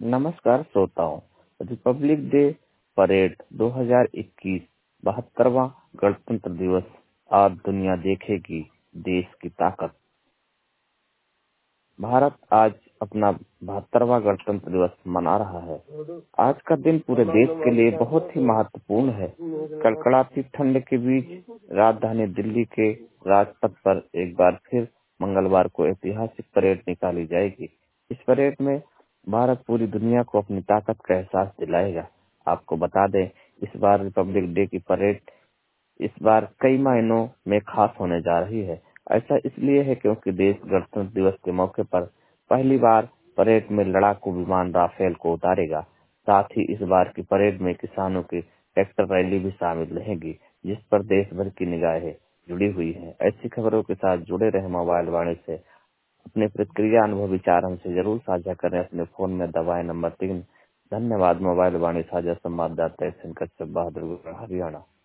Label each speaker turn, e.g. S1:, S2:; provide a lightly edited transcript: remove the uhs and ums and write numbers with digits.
S1: नमस्कार श्रोताओं। Republic day parade 2021 72वां गणतंत्र दिवस। आज दुनिया देखेगी देश की ताकत। भारत आज अपना 72वां गणतंत्र दिवस मना रहा है। आज का दिन पूरे देश के लिए बहुत ही महत्वपूर्ण है। कड़कड़ाती ठंड के बीच राजधानी दिल्ली के राजपथ पर एक बार फिर मंगलवार को ऐतिहासिक परेड निकाली जाएगी। इस परेड में भारत पूरी दुनिया को अपनी ताकत का एहसास दिलाएगा। आपको बता दें, इस बार रिपब्लिक डे की परेड इस बार कई मायनों में खास होने जा रही है। ऐसा इसलिए है क्योंकि देश गणतंत्र दिवस के मौके पर पहली बार परेड में लड़ाकू विमान राफेल को उतारेगा। साथ ही इस बार की परेड में किसानों की ट्रैक्टर रैली भी शामिल रहेगी, जिस पर देश भर की निगाहें जुड़ी हुई हैं। ऐसी खबरों के साथ जुड़े रहे मोबाइल वाणी से। अपने प्रतिक्रिया, अनुभव, विचार हमसे जरूर साझा करें अपने फोन में दबाएं नंबर 3। धन्यवाद। मोबाइल वाणी साझा संवाददाता कश्यप बहादुर, हरियाणा।